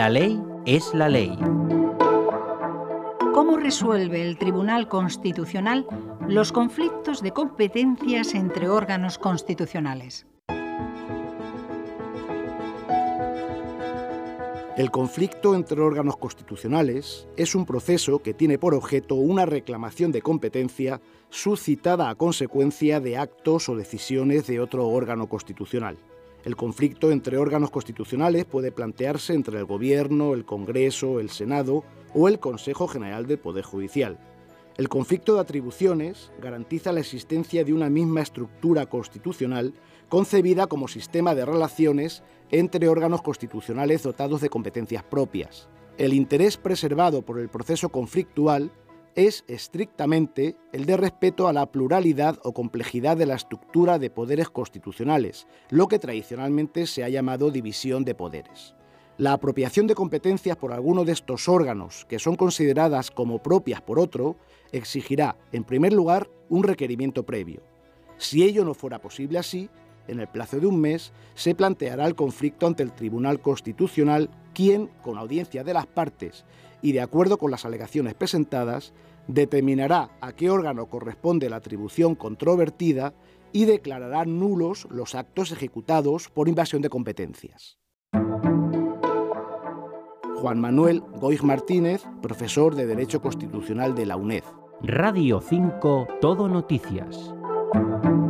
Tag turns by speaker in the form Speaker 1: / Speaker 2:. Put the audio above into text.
Speaker 1: La ley es la ley.
Speaker 2: ¿Cómo resuelve el Tribunal Constitucional los conflictos de competencias entre órganos constitucionales?
Speaker 3: El conflicto entre órganos constitucionales es un proceso que tiene por objeto una reclamación de competencia suscitada a consecuencia de actos o decisiones de otro órgano constitucional. El conflicto entre órganos constitucionales puede plantearse entre el Gobierno, el Congreso, el Senado o el Consejo General del Poder Judicial. El conflicto de atribuciones garantiza la existencia de una misma estructura constitucional concebida como sistema de relaciones entre órganos constitucionales dotados de competencias propias. El interés preservado por el proceso conflictual es estrictamente el de respeto a la pluralidad o complejidad de la estructura de poderes constitucionales, lo que tradicionalmente se ha llamado división de poderes. La apropiación de competencias por alguno de estos órganos, que son consideradas como propias por otro, exigirá, en primer lugar, un requerimiento previo. Si ello no fuera posible así, en el plazo de un mes, se planteará el conflicto ante el Tribunal Constitucional, quien, con audiencia de las partes y de acuerdo con las alegaciones presentadas, determinará a qué órgano corresponde la atribución controvertida y declarará nulos los actos ejecutados por invasión de competencias. Juan Manuel Goig Martínez, profesor de Derecho Constitucional de la UNED.
Speaker 1: Radio 5 Todo Noticias.